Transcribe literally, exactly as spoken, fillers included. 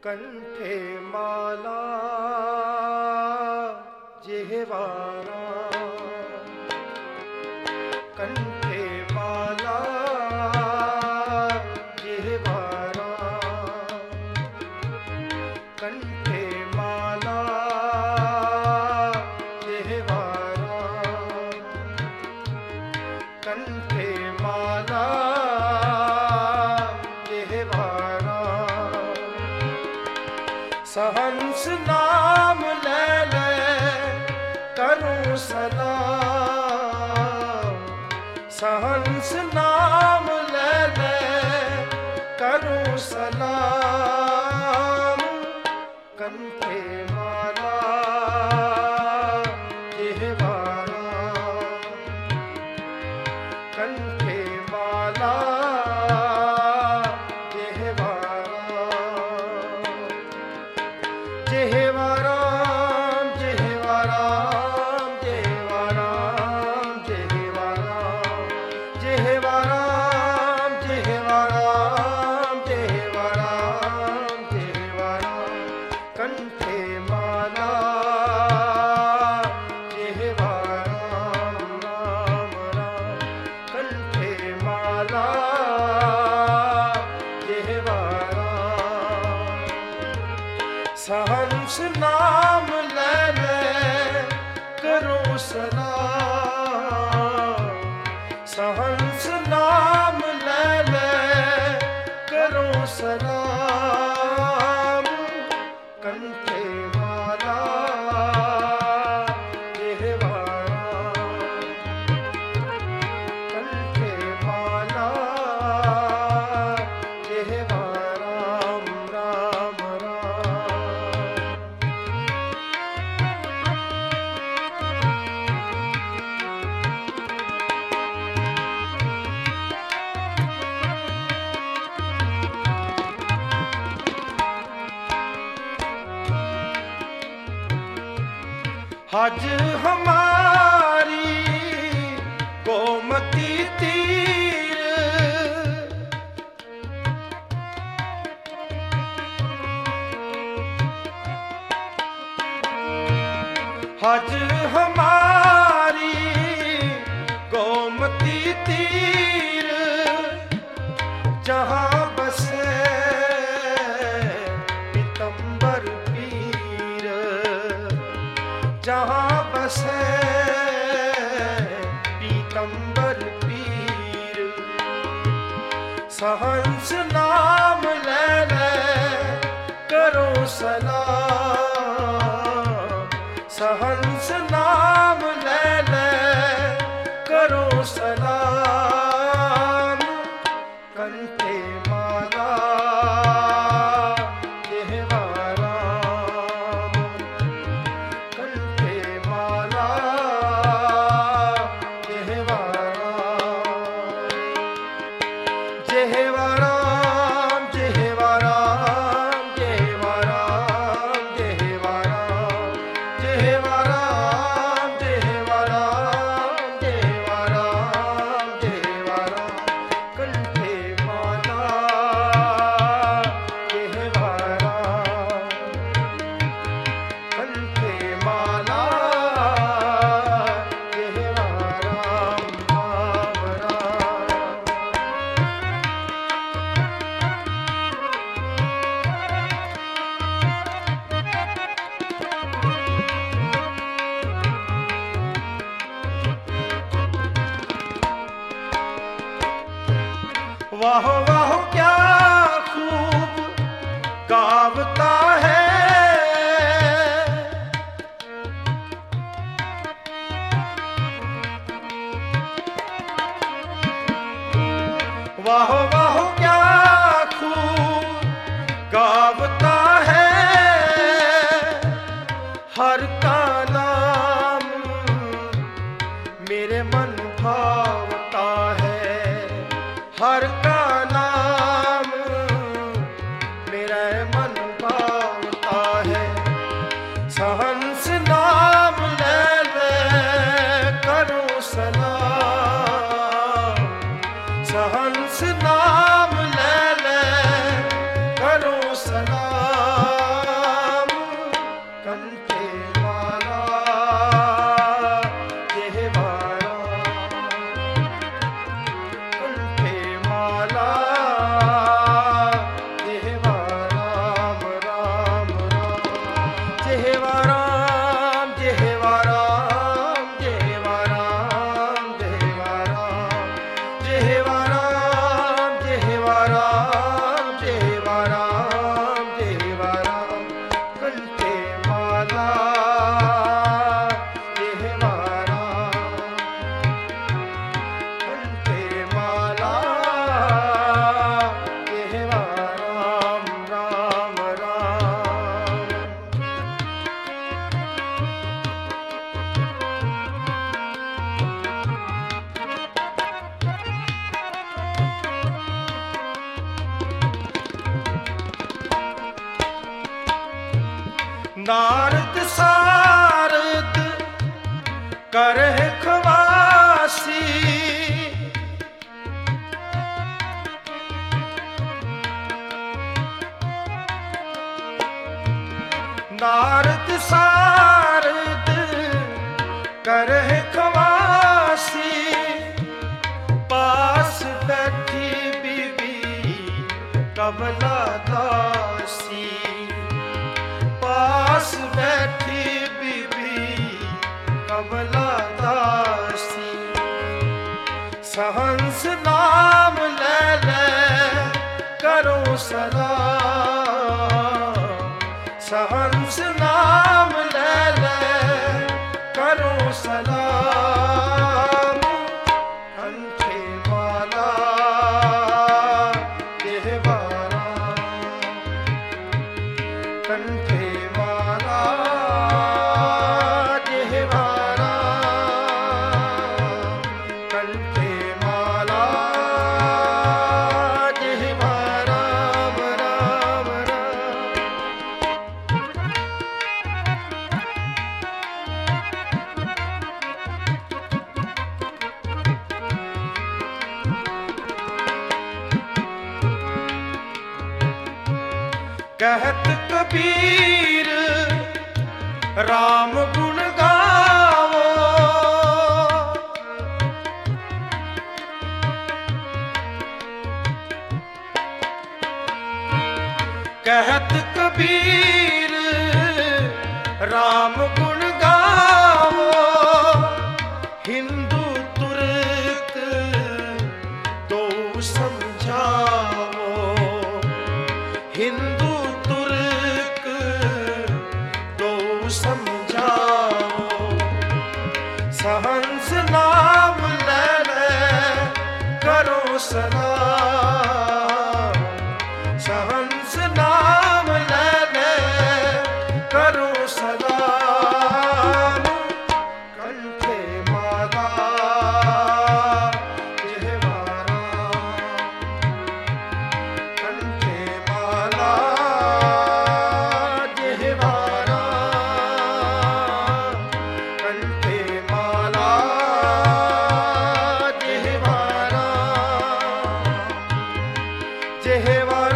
कंठे माला जेहवारा, कंठे माला जेहवारा, कंठे माला जेहवारा, कंठे माला जेहवारा। सहंस नाम ले ले करूं सलाम, सहंस नाम ले ले करूं सलाम। कंठे माला जेहवारा, कंठे माला जेहवाराम जेहवाराम जेहवाराम जेहवाराम जेहवाराम जेहवाराम जेहवाराम जेहवाराम। कंठे माला जेहवाराम राम राम, कंठे माला जेहवाराम। सहंस नाम ले ले करूं सलाम, सहंस नाम ले ले करूं सलाम। कंठे माला जेहवाराम, कंठे माला जेहवाराम राम राम। हज हमारी गोमती तीर, हज हमारी गोमती तीर। जहाँ बसे पीतम्बर पीर, जहाँ बसे पीतम्बर पीर। सहंस नाम ले ले करो सलाम, सहंस नाम ले ले करो सलाम। कंठे माला जेहवाराम, कंठे माला जेहवाराम। जेहवाराम जेहवाराम जेहवाराम जेहवाराम, जेहवाराम जेहवाराम जेहवाराम जेहवाराम। कंठे माला जेहवाराम, कंठे माला जेहवाराम राम राम। वाह वाह क्या खूब गावता है, वाह वाह क्या खूब गावता है। हर का नाम मेरे मन भावता है, हर का नाम मेरा मन भावता नारद सारद करह खवासी, नारद सारद करह खवासी, पास बैठी बीबी कमला दासी, पास बैठी बीबी कमला दासी। सहंस नाम ले ले करो सलाम, सहंस नाम ले ले करो सलाम। कंठे माला देहवारा, कंठे माला देहवारा, कंठे माला देहवारा, राम राम। कहत कबीर राम गुण गावो, कहत कबीर राम गुण गावो। हिंदू तुर्क दो समझावो, हिंदू तुर्क दो समझाओ। सहंस नाम ले ले करो सलाम, सहंस नाम ले ले करो सलाम। कंठे माला देहवारा, कंठे माला देहवारा, कंठे माला देहवारा, देहवारा।